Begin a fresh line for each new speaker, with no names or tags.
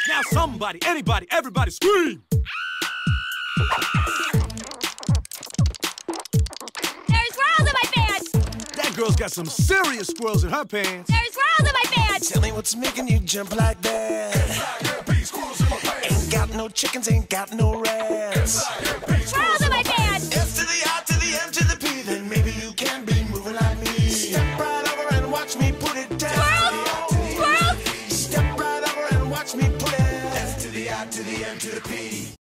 Now somebody, anybody, everybody scream!
There's squirrels in my pants!
That girl's got some serious squirrels in her pants.
There's squirrels in my pants!
Tell me what's making you jump like that. Ain't got no chickens, ain't got no rats.
Squirrels